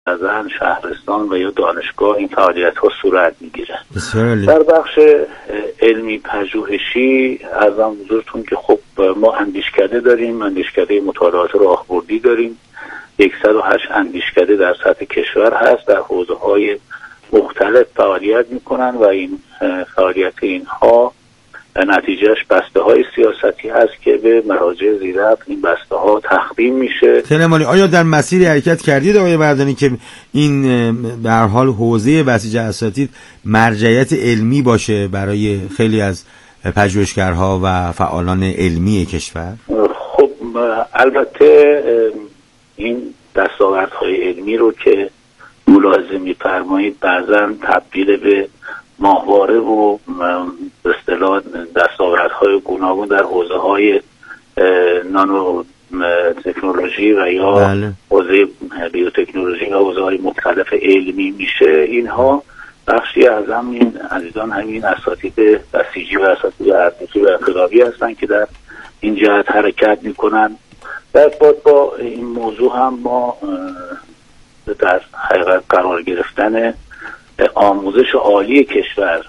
زن، شهرستان و یا دانشگاه این فعالیت ها صورت میگیره. در بخش علمی پژوهشی ارزم حضورتون که خب ما اندیشکده داریم، اندیشکده مطالعات راهبردی داریم، 108 اندیشکده در سطح کشور هست، در حوزه های مختلف فعالیت میکنن و این فعالیت اینها نتیجهش بسته های سیاستی هست که به مراجع زیرفت این بسته ها تقدیم میشه. تلمانی آیا در مسیر حرکت کردید آقای مردانی که این به هر حال حوزه بسیج اساتید مرجعیت علمی باشه برای خیلی از پژوهشگرها و فعالان علمی کشور؟ خب البته این دستاوردهای علمی رو که ملاحظه می‌فرمایید بعضاً تبدیل به ماهواره و به اصطلاح دستاوردهای گوناگون در حوزه‌های نانو تکنولوژی و یا حوزه بیوتکنولوژی و حوزه‌های مختلف علمی میشه. اینها بخشی از همین عزیزان همین اساتید بسیجی و اساتید ارتشی و انقلابی هستند که در این جهت حرکت میکنن. در ارتباط با این موضوع هم ما در حقیقت قرار گرفتن آموزش عالی کشور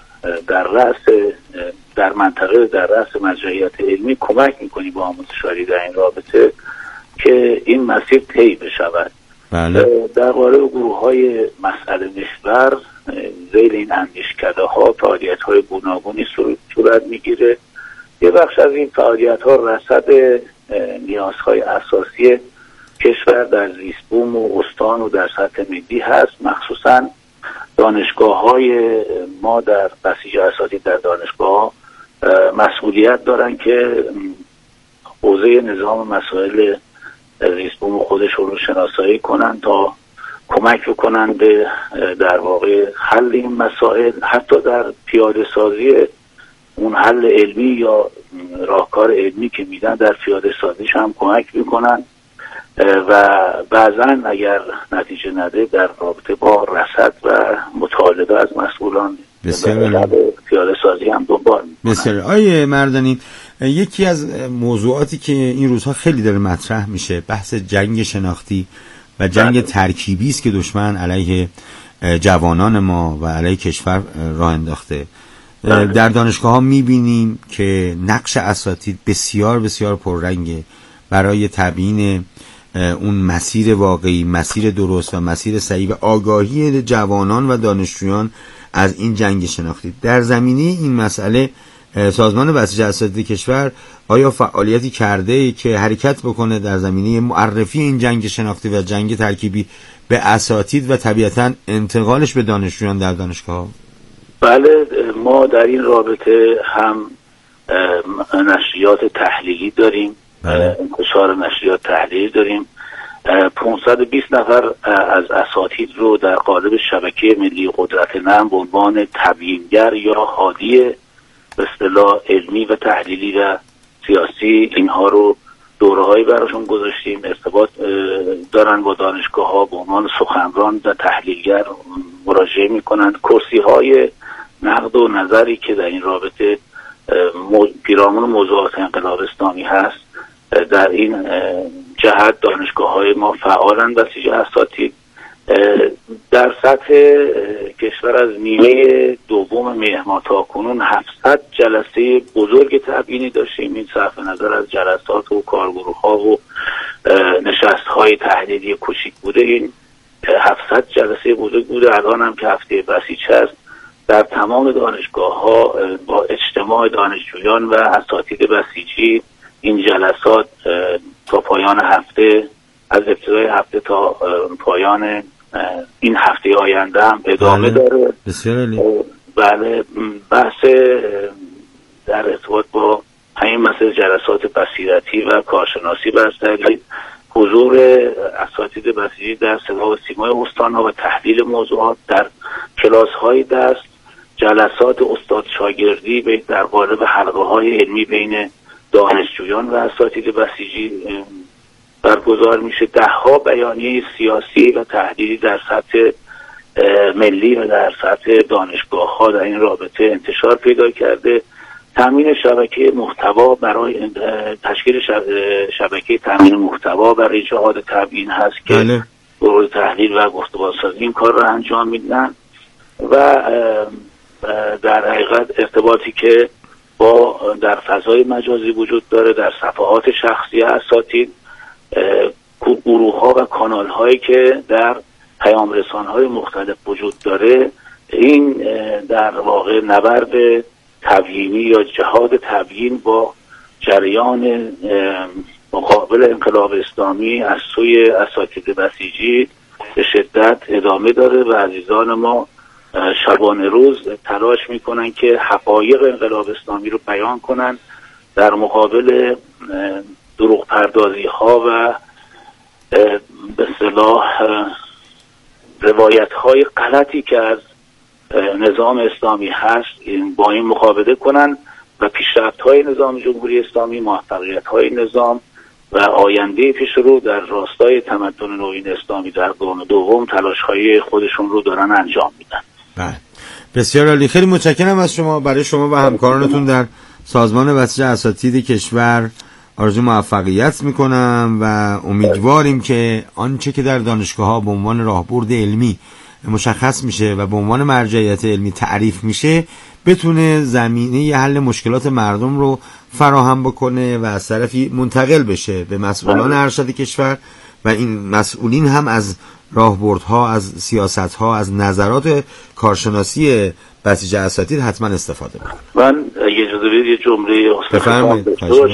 در منطقه در رأس مرجعیت علمی کمک میکنیم با آموزش عالی در این رابطه که این مسیر طی بشود. بله. در قالب گروه‌های مسئله محور ذیل این اندیشکده‌ها فعالیت‌های گوناگونی صورت میگیره. یه بخش از این فعالیت‌ها رصد نیازهای اساسی کشور در زیست‌بوم و استان و در سطح ملی هست. مخصوصاً دانشگاه‌های ما در بسیج اساتید در دانشگاه‌ها مسئولیت دارن که حوزه نظام مسائل زیست‌بوم خودشون رو شناسایی کنن تا کمک بکنن به در واقع حل این مسائل، حتی در پیاده سازی اون حل علمی یا راهکار علمی که میدن در پیاده سازیش هم کمک میکنن و بعضا اگر نتیجه نده در رابطه با رصد و مطالبه از مسئولان پیاده سازی هم دنبال میکنن. بسیار. آیه مردانی، یکی از موضوعاتی که این روزها خیلی داره مطرح میشه بحث جنگ شناختی و جنگ ترکیبی است که دشمن علیه جوانان ما و علیه کشور راه انداخته. در دانشگاه ها میبینیم که نقش اساتید بسیار بسیار پررنگه برای تبیین اون مسیر واقعی، مسیر درست و مسیر صحیح و آگاهی جوانان و دانشجویان از این جنگ شناختی. در زمینه این مسئله سازمان بسیج اساتید کشور آیا فعالیتی کرده که حرکت بکنه در زمینه معرفی این جنگ شناختی و جنگ ترکیبی به اساتید و طبیعتاً انتقالش به دانشجویان در دانشگاه؟ بله، ما در این رابطه هم نشریات تحلیلی داریم، انتشار نشریات تحلیلی داریم. 520 نفر از اساتید رو در قالب شبکه ملی قدرت نرم به عنوان تبیینگر یا هادی به اصطلاح علمی و تحلیلی و سیاسی اینها رو دوره‌هایی براشون گذاشتیم. ارتباط دارن با دانشگاه‌ها به عنوان سخنران و تحلیلگر مراجعه میکنند. کرسی‌های نقد و نظری که در این رابطه پیرامون موضوعات انقلاب اسلامی هست در این جهت دانشگاه‌های ما فعالن. بسیج اساتید در سطح کشور از نیمه دوم مهر تاکنون 700 جلسه بزرگ تبیینی داشتیم. این صرف نظر از جلسات و کارگروه‌ها و نشست‌های تحلیلی کوچیک بوده، این 700 جلسه بزرگ بوده. الان هم که هفته بسیج هست در تمام دانشگاه‌ها با اجتماع دانشجویان و اساتید بسیجی این جلسات تا پایان هفته، از ابتدای هفته تا پایان این هفته آینده هم ادامه داره. بله، بحث در ارتباط با همین مسئله جلسات بصیرتی و کارشناسی بستگی حضور اساتید بسیجی در صدا و سیمای استان‌ها و تحلیل موضوعات در کلاس‌های درس، جلسات استاد شاگردی در قالب حلقه‌های علمی بین دانشجویان و اساتید بسیجی برگزار میشه. 10 بیانیه سیاسی و تحلیلی در سطح ملی و در سطح دانشگاه‌ها در این رابطه انتشار پیدا کرده. تامین شبکه محتوا برای تشکیل شبکه تامین محتوا برای جهاد تبیین هست که گروه تحلیل و گفتگوسازی این کار رو انجام میدن و در حقیقت ارتباطی که با در فضای مجازی وجود داره، در صفحات شخصی اساتید، گروه ها و کانال هایی که در پیام رسان های مختلف وجود داره، این در واقع نبرد تبیینی یا جهاد تبیین با جریان مقابل انقلاب اسلامی از سوی اساتید بسیجی به شدت ادامه داره و عزیزان ما شبانه روز تلاش میکنن که حقایق انقلاب اسلامی رو بیان کنن در مقابل دروغ پردازی ها و به اصطلاح روایت های غلطی که از نظام اسلامی هست با این مقابله کنن و پیشرفت های نظام جمهوری اسلامی، موفقیت های نظام و آینده پیش رو در راستای تمدن نوین اسلامی در قرن دوم تلاش های خودشون رو دارن انجام میدن. بله، بسیار عالی. خیلی متشکرم از شما. برای شما و همکارانتون در سازمان بسیج اساتید کشور آرزو موفقیت میکنم و امیدواریم که آنچه که در دانشگاه‌ها به عنوان راهبرد علمی مشخص میشه و به عنوان مرجعیت علمی تعریف میشه بتونه زمینه حل مشکلات مردم رو فراهم بکنه و از طرفی منتقل بشه به مسئولان ارشد کشور و این مسئولین هم از راهبردها، از سیاستها، از نظرات کارشناسی بسیج اساتید حتما استفاده کنن. من یه جمله بفرمایید.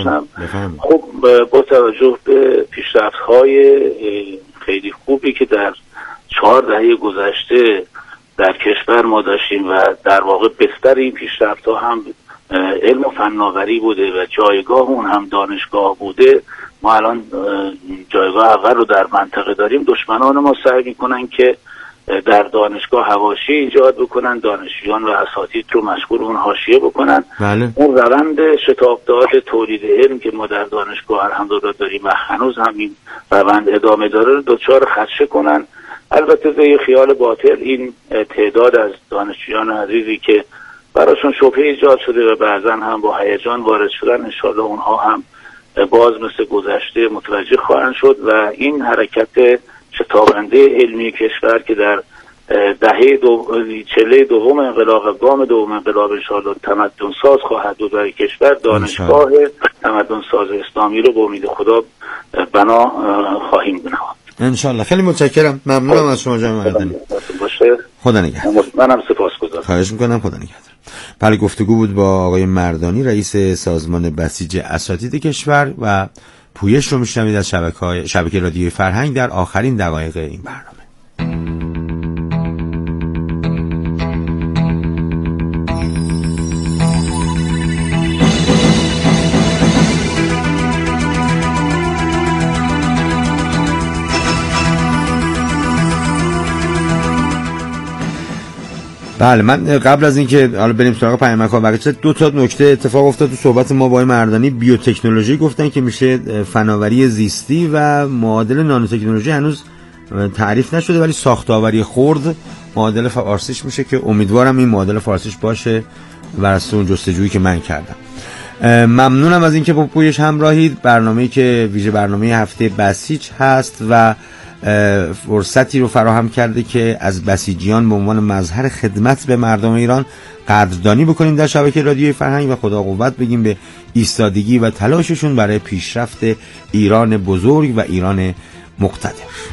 خب با توجه به پیشرفت‌های خیلی خوبی که در 4 دهه گذشته در کشور ما داشتیم و در واقع بستر این پیشرفت‌ها هم علم و فناوری بوده و جایگاه اون هم دانشگاه بوده، ما الان جایگاه اول رو در منطقه داریم. دشمنان ما سعی میکنن که در دانشگاه حواشی ایجاد بکنن، دانشجویان و اساتید رو مشغول اون حاشیه بکنن. بله. اون روند شتابدار تولید علم که ما در دانشگاه الحمدلله داریم و هنوز هم این روند ادامه داره رو دوچار خدشه کنن. البته به خیال باطل این تعداد از دانشجویان عزیزی که براشون شبهه ایجاد شده و بعضا هم با هیجان وارد شدن، انشالله اونها هم باز مثل گذشته متوجه خواهند شد و این حرکت شتابنده علمی کشور که در دهه چله دوم انقلاب و گام دوم انقلاب انشالله تمدن ساز خواهد بود برای کشور، دانشگاه تمدن ساز اسلامی رو به امید خدا بنا خواهیم نهاد انشالله. خیلی متشکرم، ممنونم از شما جناب مردانی. خدا نگهدار. منم سپاسگزارم. خواهش میکنم. خدا نگهدار. بله، گفتگو بود با آقای مردانی، رئیس سازمان بسیج اساتید کشور و پویش رو میشنوید از شبکه رادیوی فرهنگ در آخرین دقایق این برنامه. بله، من قبل از اینکه حالا بریم سراغ پیامک‌ها بقیه 2 تا نکته اتفاق افتاد تو صحبت ما با آقای مردانی. بیوتکنولوژی گفتن که میشه فناوری زیستی و معادل نانوتکنولوژی هنوز تعریف نشده، ولی ساختاوری خرد معادل فارسیش میشه که امیدوارم این معادل فارسیش باشه واسه اون جستجویی که من کردم. ممنونم از اینکه با پویش همراهید. برنامه‌ای که ویژه برنامه هفته بسیج هست و فرصتی رو فراهم کرده که از بسیجیان به عنوان مظهر خدمت به مردم ایران قدردانی بکنیم در شبکه رادیوی فرهنگ و خدا قوت بگیم به ایستادگی و تلاششون برای پیشرفت ایران بزرگ و ایران مقتدر.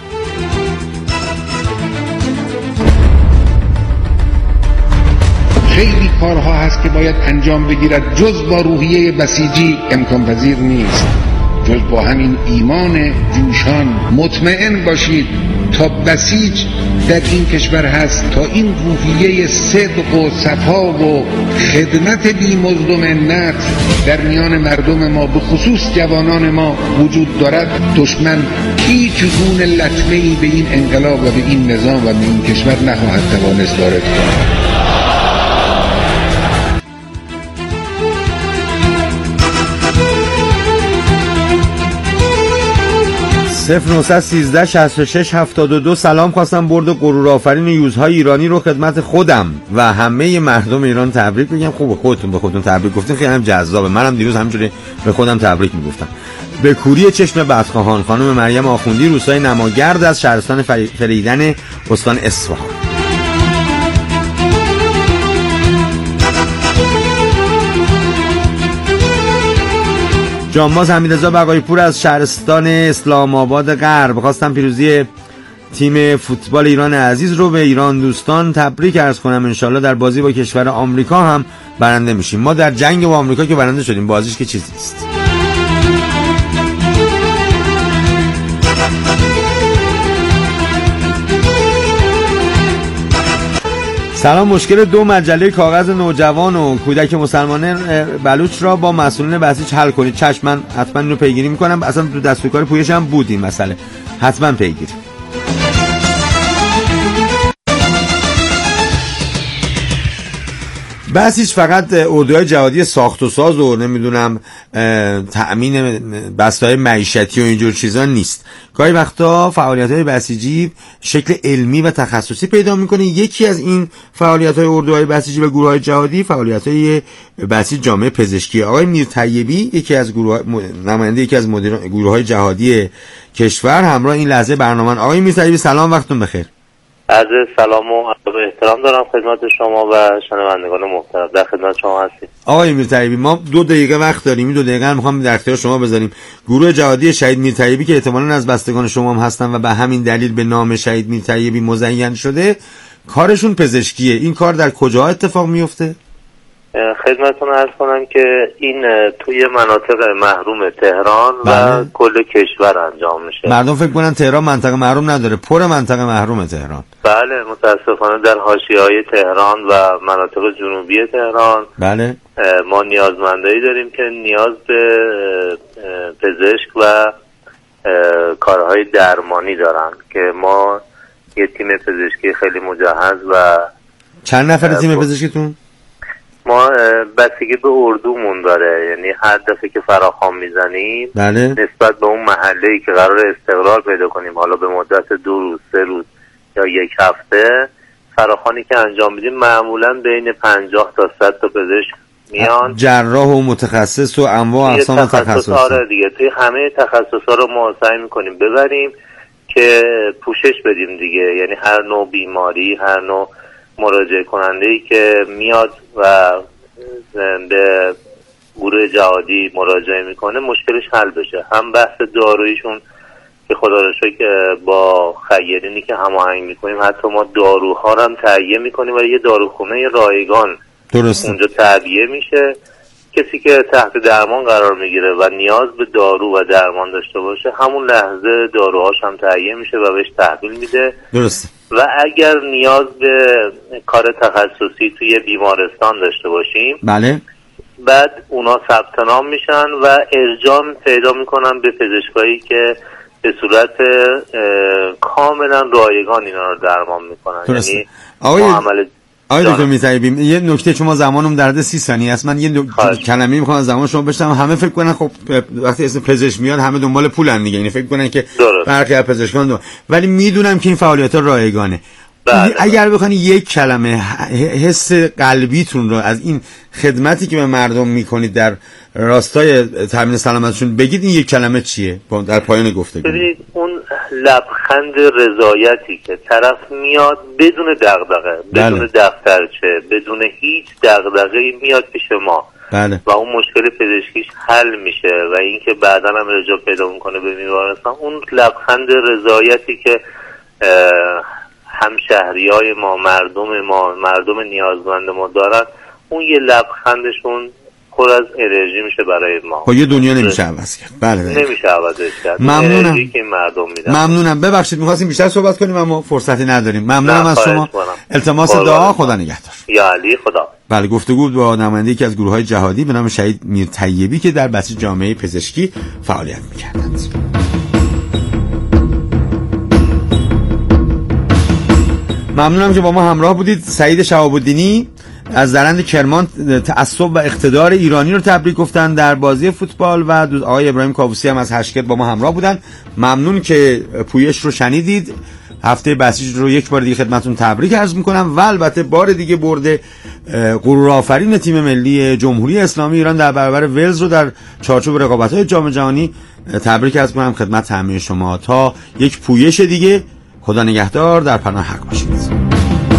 خیلی کارها هست که باید انجام بگیرد، جز با روحیه بسیجی امکان پذیر نیست، جز با همین ایمان جوشان. مطمئن باشید تا بسیج در این کشور هست، تا این روحیه صدق و صفا و خدمت بی‌مزد و منت در میان مردم ما به خصوص جوانان ما وجود دارد، دشمن هیچ گونه لطمه‌ای به این انقلاب و به این نظام و به این کشور نخواهد توانست وارد کند. 0913 66 72. سلام، خواستم برد غرور آفرین یوزهای ایرانی رو خدمت خودم و همه مردم ایران تبریک بگم. خوبه خودتون به خودتون تبریک گفتین، خیلی هم جذابه. منم دیروز همینجوری به خودم تبریک میگفتم. به کوری چشم بدخواهان خانم مریم آخوندی، روستای نماگرد از شهرستان فریدن استان اصفهان. جانباز حمیدرضا بقایپور از شهرستان اسلام آباد غرب، خواستم پیروزی تیم فوتبال ایران عزیز رو به ایران دوستان تبریک عرض کنم. انشالله در بازی با کشور آمریکا هم برنده میشیم. ما در جنگ با آمریکا که برنده شدیم، بازیش که چیزی نیست. سلام، مشکل 2 مجله کاغذ نوجوان و کودک مسلمان بلوچ را با مسئولین بسیج حل کنید. چشم، من حتما اینو پیگیری میکنم. اصلا تو دستورکار پویش هم بود این مسئله، حتما پیگیری. بسیج فقط اردوهای جهادی ساخت و ساز و نمیدونم تأمین بسته‌های معیشتی و اینجور چیزا نیست. گاهی وقتا فعالیت‌های بسیجی شکل علمی و تخصصی پیدا میکنه. یکی از این فعالیت‌های اردوهای بسیجی و گروه‌های جهادی فعالیت‌های بسیج جامعه پزشکی. آقای میرطیبی، نماینده یکی از مدیران گروه‌های جهادی کشور، همراه این لحظه برنامه. آقای میرطیبی سلام، وقتتون بخیر. عرض سلام و احترام دارم خدمت شما و شنوندگان محترم. در خدمت شما هستیم. آقای میرطیبی، ما 2 دقیقه وقت داریم. این 2 دقیقه میخوام در اختیار شما بذاریم. گروه جهادی شهید میرطیبی که احتمالاً از بستگان شما هم هستن و به همین دلیل به نام شهید میرطیبی مزین شده، کارشون پزشکیه. این کار در کجا اتفاق میفته؟ خدمتتون عرض کنم که این توی مناطق محروم تهران و کل کشور انجام میشه. مردم فکر کنن تهران منطقه محروم نداره، پر منطقه محروم تهران. بله، متاسفانه در حاشیه‌های تهران و مناطق جنوبی تهران بله ما نیازمندایی داریم که نیاز به پزشک و کارهای درمانی دارن که ما یه تیم پزشکی خیلی مجهز و چند نفر تیم پزشکیتون؟ ما بستگی به اردومون داره، یعنی هر دفعه که فراخوان میزنیم بله. نسبت به اون محله‌ای که قرار استقرار پیدا کنیم، حالا به مدت 2 روز 3 روز یا 1 هفته، فراخوانی که انجام میدیم معمولا بین 50 تا 100 تا پزشک میان، جراح و متخصص و انواع اقسام تخصص. آره دیگه، توی همه تخصصا رو ما سعی میکنیم ببریم که پوشش بدیم دیگه. یعنی هر نوع بیماری، هر نوع مراجعه کننده‌ای که میاد و به گروه جهادی مراجعه میکنه مشکلش حل بشه. هم بحث دارویشون که خدا رو شکر با خیرینی که هماهنگ میکنیم، حتی ما داروها رو هم تهیه میکنیم و یه داروخونه رایگان درسته اونجا تعبیه میشه. کسی که تحت درمان قرار میگیره و نیاز به دارو و درمان داشته باشه، همون لحظه داروهاش هم تهیه میشه و بهش تحویل میده. درسته. و اگر نیاز به کار تخصصی توی بیمارستان داشته باشیم، بله، بعد اونا ثبت نام میشن و ارجاع پیدا میکنن به پزشکایی که به صورت کاملا رایگان اینا رو درمان میکنن. درسته. یعنی آقای دکتر میرطیبی، یه نکته، شما زمانم در 30 ثانیه است. من یه کلمه‌ای میخوام از زمان شما بشنوم. همه فکر کنن خب وقتی اسم پزشک میاد همه دنبال پولن دیگه، یعنی فکر کنن که برخی از پزشکان ولی میدونم که این فعالیت‌ها رایگانه. اگر بخواید یک کلمه حس قلبیتون رو از این خدمتی که به مردم میکنید در راستای تامین سلامتشون بگید، این یک کلمه چیه در پایان گفتگو؟ ببینید، اون لبخند رضایتی که طرف میاد بدون دغدغه، بدون دفترچه، بدون هیچ دغدغه‌ای میاد پیش ما، بله. و اون مشکل پزشکیش حل میشه و اینکه بعداً هم رجوع پیدا میکنه به بیمارستان، اون لبخند رضایتی که همشهریای ما، مردم نیازمند ما دارن، اون یه لبخندشون پر از انرژی میشه برای ما. خب یه دنیا نمیشه عوض کرد. بله نمیشه عوضش کرد. ممنونم که مردم میدن. ممنونم. ببخشید می‌خواستیم بیشتر صحبت کنیم اما فرصتی نداریم. ممنونم از شما. التماس دعا. خدا نگهدار. یا علی خدا. بله، گفتگو با نماینده یکی از گروه‌های جهادی به نام شهید میرطیبی که در بسیج جامعه پزشکی فعالیت می‌کردند. ممنونم که با ما همراه بودید. سعید شهاب الدینی از درند کرمان تعصب و اقتدار ایرانی رو تبریک گفتن در بازی فوتبال و آقای ابراهیم کاووسی هم از هشکت با ما همراه بودن. ممنون که پویش رو شنیدید. هفته بسیج رو یک بار دیگه خدمتتون تبریک عرض میکنم و البته بار دیگه برده غرورآفرین تیم ملی جمهوری اسلامی ایران در برابر ولز رو در چارچوب رقابت‌های جام جهانی تبریک عرض میکنم خدمت همه شما. تا یک پویش دیگه، خدا نگهدار، در پناه حق باشید.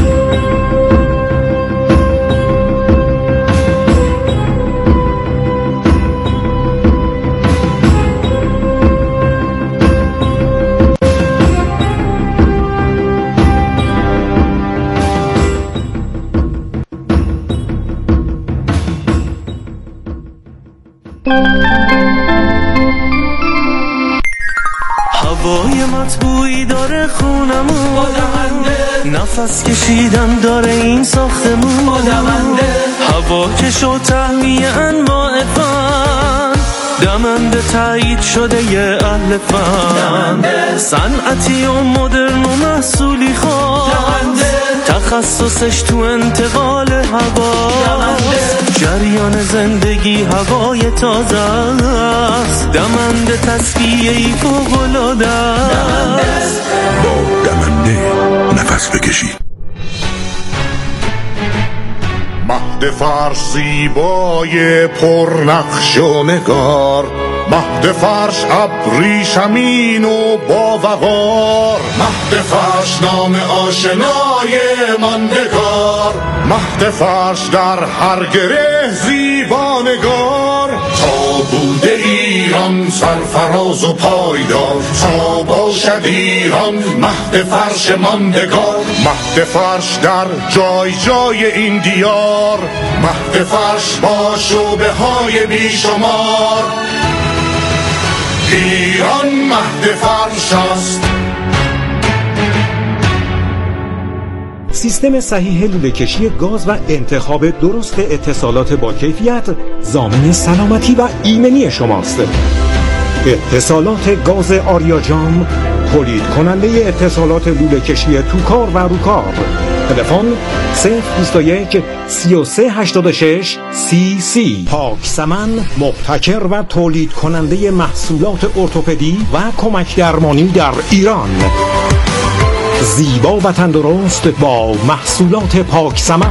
هوای مطبوعی داره خونمون، نفس کشیدن داره این ساختمون، هوا کش و تهمیه انواع فن، دمنده تایید شده یه اهل فن، صنعتی و مدرن و محصولی خواست، تخصصش تو انتقال هوا، جریان زندگی هوای تازه است، دمنده تصفیه‌ای فوق‌العاده است. با دمنده نفس بکشید. مهد فرش زیبای پرنقش و نگار، مهد فرش ابریشمین و باوقار، مهد فرش نام آشنای ماندگار، مهد فرش در هر گره زیبانگار، تا بوده ایران سرفراز و پایدار، تا باشد ایران مهد فرش ماندگار، مهد فرش در جای جای این دیار، مهد فرش با شعبه های بیشمار، ایران مهد فرش است. سیستم صحیح لوله‌کشی گاز و انتخاب درست اتصالات با کیفیت ضامن سلامتی و ایمنی شماست. اتصالات گاز آریاجام، تولید کننده اتصالات لوله‌کشی توکار و روکار. تلفن 021 3386 CC. پاک سمن، مبتکر و تولید کننده محصولات ارتوپدی و کمک درمانی در ایران. زیبا و تندرست با محصولات پاک سمن.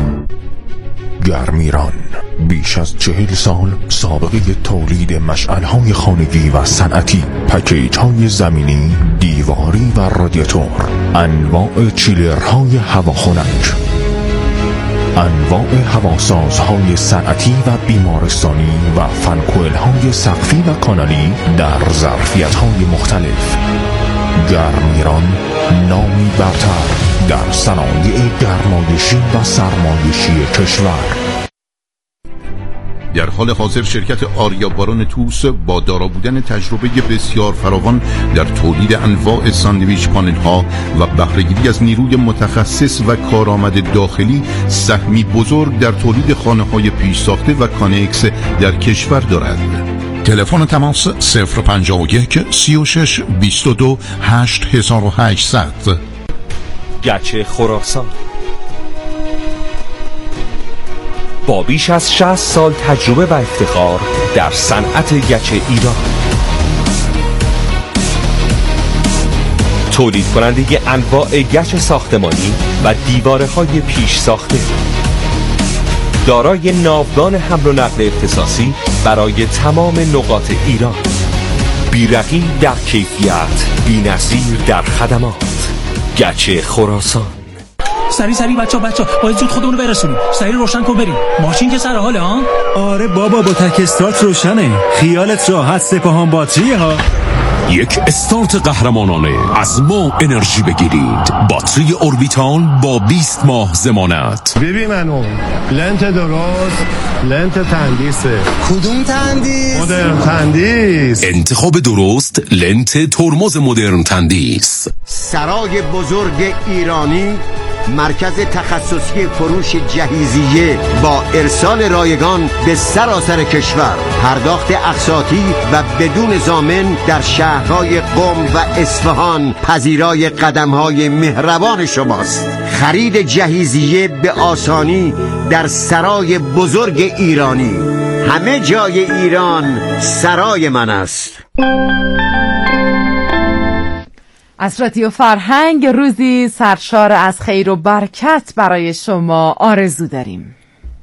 گرمیران بیش از 40 سال سابقه تولید مشعل‌های خانگی و صنعتی، پکیج‌های زمینی، دیواری و رادیاتور، انواع چیلرهای هواخنک، انواع هواسازهای صنعتی و بیمارستانی و فنکوئل‌های سقفی و کانالی در ظرفیت‌های مختلف. گرمیران نامی برتر در صنایع گرمایشی و سرمایشی کشور. در حال حاضر شرکت آریا باران توس با دارا بودن تجربه بسیار فراوان در تولید انواع ساندویچ پانل ها و بهره‌گیری از نیروی متخصص و کارآمد داخلی سهمی بزرگ در تولید خانه های پیش ساخته و کانکس در کشور دارد. تلفن تماس 051 36 22 8800. گچ خراسان با بیش از 60 سال تجربه و افتخار در صنعت گچ ایران، تولید کننده انواع گچ ساختمانی و دیواره‌های پیش ساخته، دارای ناودان حمل و نقل اختصاصی برای تمام نقاط ایران، بی‌رقیب در کیفیت، بی‌نظیر در خدمات. گچ خراسان. سری بچا باید زود خودمونو برسونیم. سری روشن کن بریم. ماشین که سر حاله ها؟ آره بابا، با تک استارت روشنه. خیالت راحت، سپاهان باتریه ها. یک استارت قهرمانانه از ما انرژی بگیرید. باتری اوربیتال با 20 ماه ضمانت. ببین منو لنت درست، لنت تندیسه. کدوم تندیس؟ مدرن تندیس. انتخاب درست، لنت ترمز مدرن تندیس. سرای بزرگ ایرانی مرکز تخصصی فروش جهیزیه با ارسال رایگان به سراسر کشور، پرداخت اقساطی و بدون ضامن در شهرهای قم و اصفهان پذیرای قدم‌های مهربان شماست. خرید جهیزیه به آسانی در سرای بزرگ ایرانی. همه جای ایران سرای من است. از رادیو فرهنگ روزی سرشار از خیر و برکت برای شما آرزو داریم.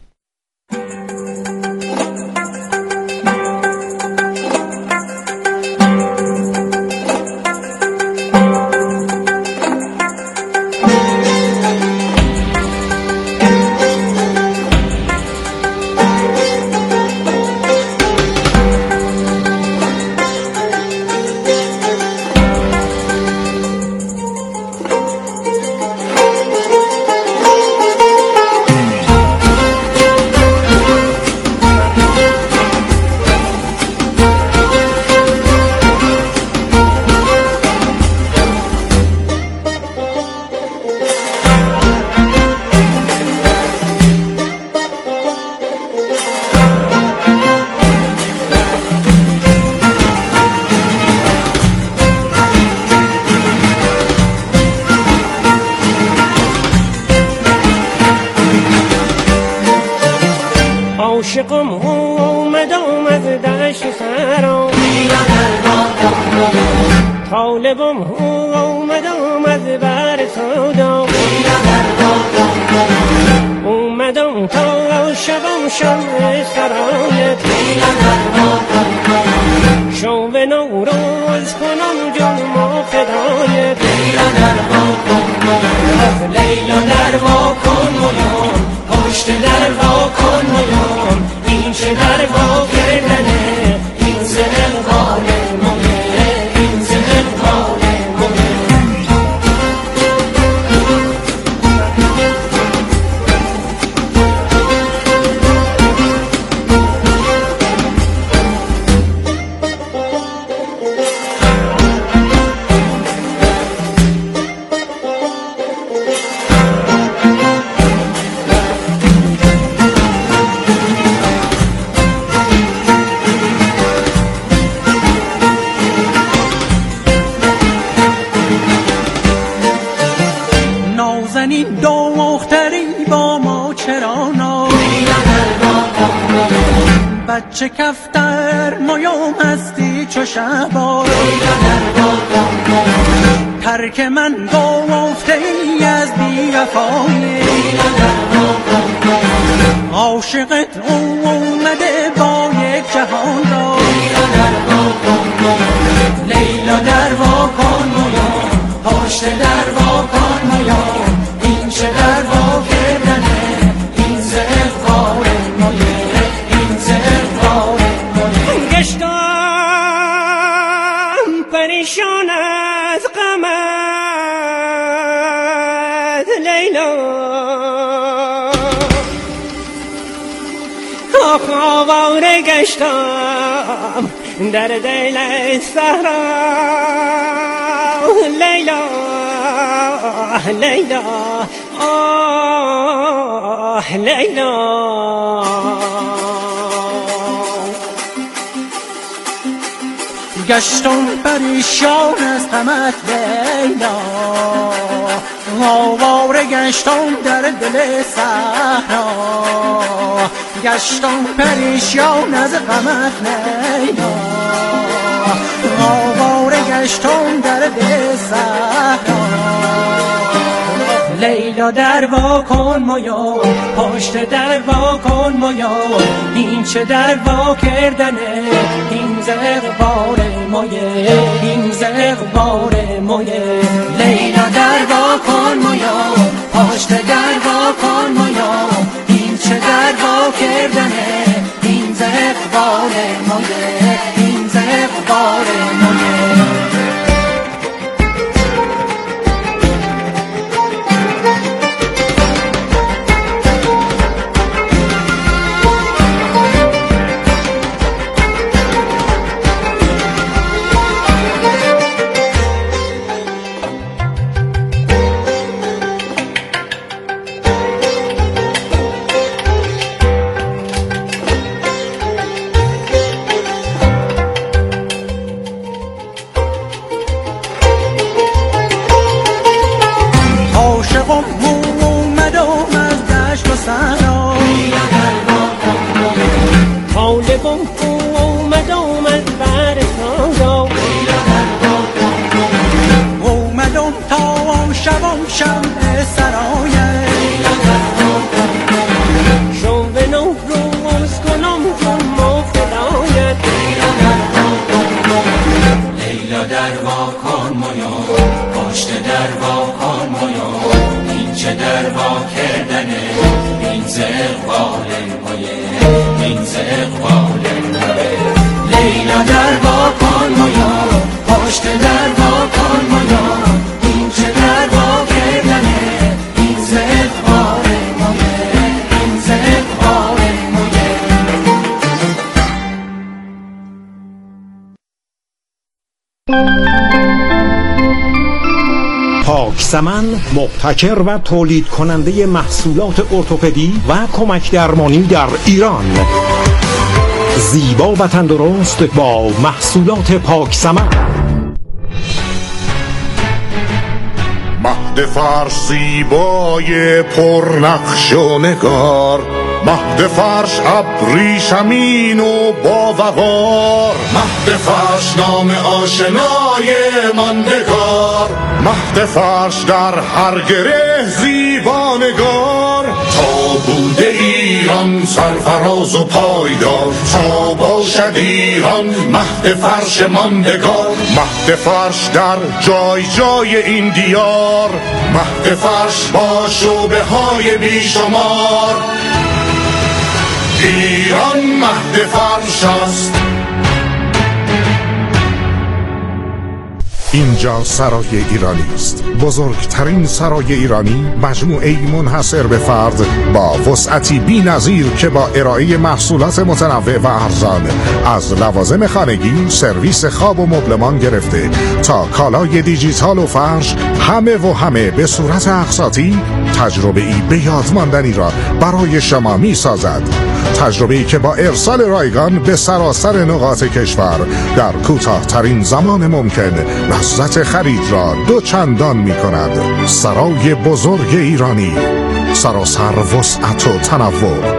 عاشقم اومدم از دشت سرام، طالبم اومدم از بر سودام، اومدم تا شبم شمع سرایت، شب نوروز کنم جنم و فدایت. لیلا در وا کن مویان، پشت در وا کن مویان، این چه در وا کردنه، این زهر غال مویه، این زهر غال بچه کفتر مایام هستی چو شبار، ترک من گفته ای از بی وفایی، عاشقت اومده با یک جهان را. لیلا در وا کن مویان، پشت در وا کن مویان، این چه در وا کردنه، این زهر غار مویه، گشتم پریشان از غمت لیلا، آواره گشتم در دل صحرا لیلا، لیلا آه لیلا. گشتم پریشان از غمت لیلا، آواره گشتم در دل صحرا، گشتم پریشان از غمت لیلا، آواره گشتم در دل صحرا. لیلا در وا کن مویان، پشت در وا کن مویان، این چه در وا کردنه، این زغبار مویه، این زغبار مویه. لیلا در وا کن مویان، پشت در وا کن مویان، این چه در وا کردنه، این زغبار مویه، این زغبار مویه. باغم اومدم از دشت و صحرا لیلا در باغم طالبم اومدم از بر سارا لیلا در باغم اومدم تا شبم شمع سرایه لیلا در باغم شو به نو روز کنم جون و فدایت لیلا در باغم لیلا در واکن مایا پشت در واکن مایا این چه در وا کردنه این ز اقبال مایه این ز اقبال مایه لیلا در واکن مایا پشت در واکن مایا این چه در وا کردنه این ز اقبال مایه این ز اقبال مایه پاکسمن مبتکر و تولید کننده محصولات ارتوپدی و کمک درمانی در ایران. زیبا و تندرست با محصولات پاکسمن. مهد فرش زیبای پرنقش و نگار، مهد فرش ابریشمین و با وقار، مهد فرش نام آشنای ماندگار، مهد فرش در هر گره زیبانگار. تا بوده ایران سرفراز و پایدار، تا باشد ایران مهد فرش ماندگار. مهد فرش در جای جای این دیار، مهد فرش با شعبه های بیشمار. ایران مهد فرش است. اینجا سرای ایرانی است، بزرگترین سرای ایرانی، مجموعه‌ای منحصر به فرد با وسعتی بی‌نظیر که با ارائه محصولات متنوع و ارزان از لوازم خانگی، سرویس خواب و مبلمان گرفته تا کالای دیجیتال و فرش، همه به صورت اقساطی تجربه‌ای به یاد ماندنی را برای شما می‌سازد. تجربه‌ای که با ارسال رایگان به سراسر نقاط کشور در کوتاه‌ترین زمان ممکن لذت خرید را دوچندان می‌کند. سرای بزرگ ایرانی، سراسر وسعت و تنوع.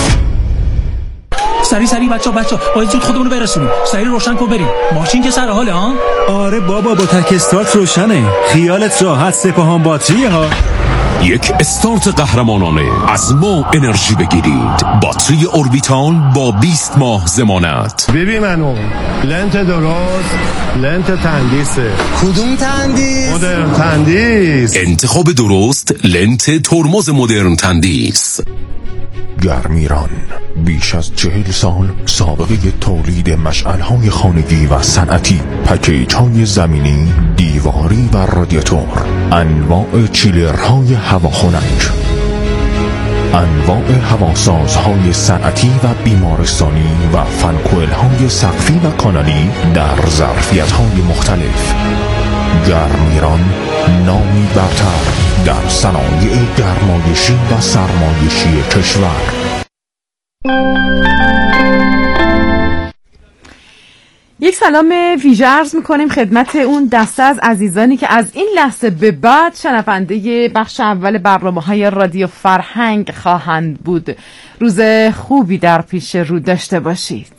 سری بچه باید زود خودمون رو برسونیم. سری روشن کن بریم. ماشین که سر حاله ها؟ آره بابا با تک استارت روشنه. خیالت راحت، سپاهان باتریه ها. یک استارت قهرمانانه از ما انرژی بگیرید. باتری اوربیتال با 20 ماه ضمانت. ببین منو لنت درست، لنت تندیسه. کدوم تندیس؟ مدرن تندیس. انتخاب درست لنت ترمز مدرن تندیس. گرمیران بیش از 40 سال سابقه تولید مشعل‌های خانگی و صنعتی، پکیج‌های زمینی، دیواری و رادیاتور، انواع چیلرهای هواخنک، انواع هواسازهای صنعتی و بیمارستانی و فنکوئل‌های سقفی و کانالی در ظرفیت‌های مختلف. گرمیران نامی برتر در صنایع گرمایشی و سرمایشی کشور. یک سلام ویژه عرض میکنیم خدمت اون دسته از عزیزانی که از این لحظه به بعد شنونده بخش اول برنامه‌های رادیو فرهنگ خواهند بود. روز خوبی در پیش رو داشته باشید.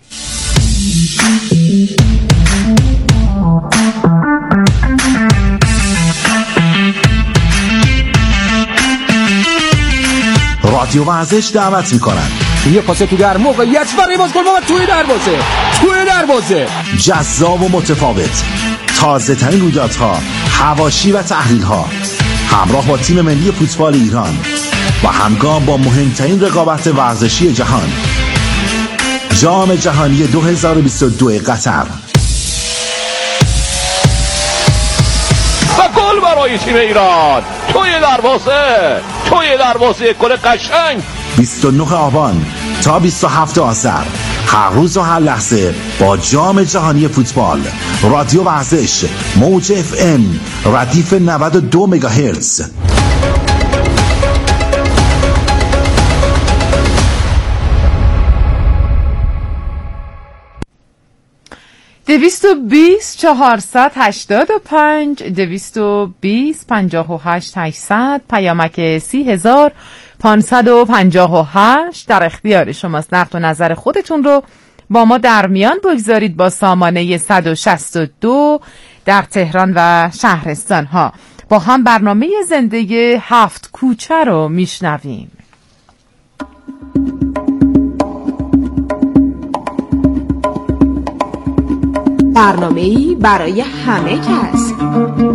رادیو ورزش دعوت میکنن. یه پاس تو در موقعیت برای بازیکن توی دروازه جذاب و متفاوت، تازه ترین رویدادها، حواشی و تحلیل ها، همراه با تیم ملی فوتبال ایران و همگام با مهمترین رقابت ورزشی جهان، جام جهانی 2022 قطر. و گل برای تیم ایران توی دروازه گل قشنگ. 29 آبان تا 27 آذر، هر روز و هر لحظه با جام جهانی فوتبال. رادیو ورزش، موج FM، ردیف 92 مگاهرتز. 220 485 220 58 800 پیامک 30558 در اختیار شماست. نقد و نظر خودتون رو با ما در میان بگذارید با سامانه 162 در تهران و شهرستان ها. با هم برنامه زنده 7 کوچه رو میشنویم. برنامه‌ای برای همه کس.